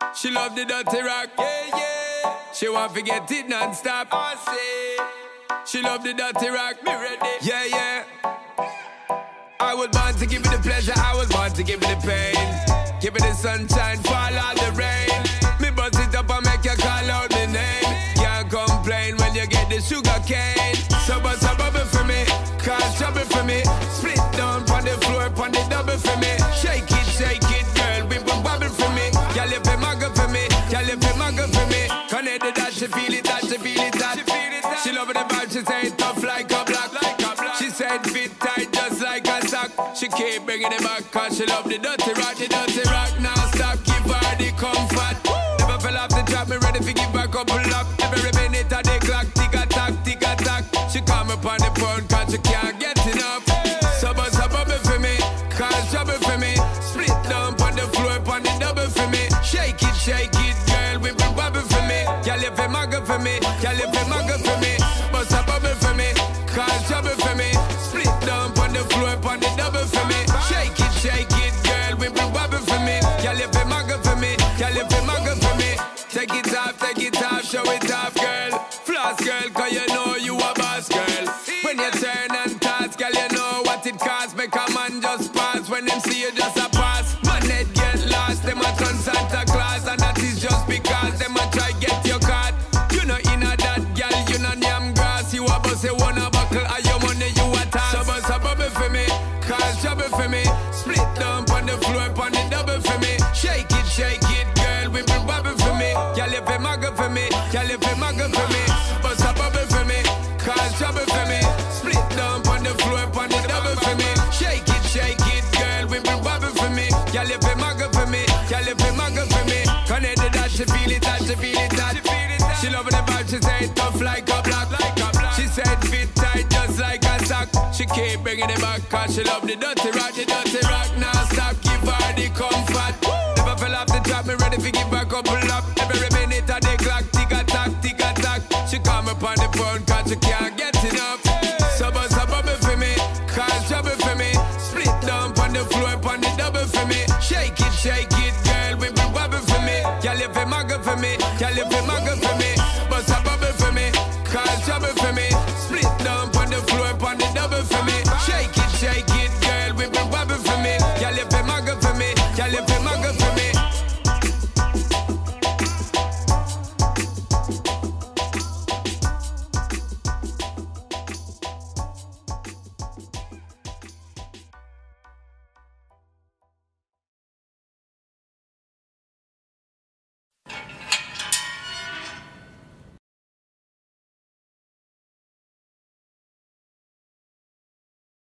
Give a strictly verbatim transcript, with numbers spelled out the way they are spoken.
She love the dirty rock, yeah, yeah. She want to get it non-stop, I say. She love the dirty rock, me ready, yeah, yeah. I was born to give you the pleasure, I was born to give you the pain. Give it the sunshine, fall all the rain. Me bust it up and make you call out my name. Can't complain when you get the sugar cane. So bust a bubble for me, cause trouble for me. Split down on the floor, on the double for me. Shake it, shake it, girl, we will bubble for me. Y'all if you muggle for me, y'all if you muggle for me. Connected that, she feel it, that she feel it, that she feel it. She love the vibe, she say it tough like a block, like a block. She said fit tight just like a sock. She keep bringing it back, cause she love the dirty rock, the dirty rock. Now stop, give her the comfort. Never fell off the trap, me ready to give her a couple up. Every minute of the clock, tick a tack, tick a tack. She come up on the phone, cause she can't get enough. So bust a bubble for me, cause trouble for me. Split down on the floor, on the double for me. Shake it, shake it, girl, we will bubble for me. Y'all if you muggle for me, y'all if you muggle for me. Bust a bubble for me, cause trouble for me. Split down on the floor, on the double for me. Shake it, shake it, girl, we will bubble for me. Y'all if you muggle for me, y'all if you muggle for me. Take it off, take it off, show it off, girl. Floss, girl, cause you know you a boss, girl. When you turn and toss, girl, you know what it costs. Make a man just pass when them see you just a pass. Man, head get lost, them a turn Santa Claus. And that is just because them a try get your card. You know in a that, girl, you know damn grass. You a bust, you wanna buckle, and your money you a toss. So bust a bubble for me, cause trouble for me. Split down on the floor, on the double for me. Shake it, shake it, girl, we will bubble for me. Y'all if you muggle for me, y'all if you muggle for me. Bust a bubble for me, cause trouble for me. Split down on the floor, on the double for me. Shake it, shake it, girl, we will bubble for me. Y'all if you muggle for me, y'all if you muggle for me. Connected that, she feel it, that she feel it, that she feel it. She love the vibe, she say it tough like a block, like a block. She said fit tight just like a sock. She keep bringing it back, cause she love the dirty rock, the dirty rock.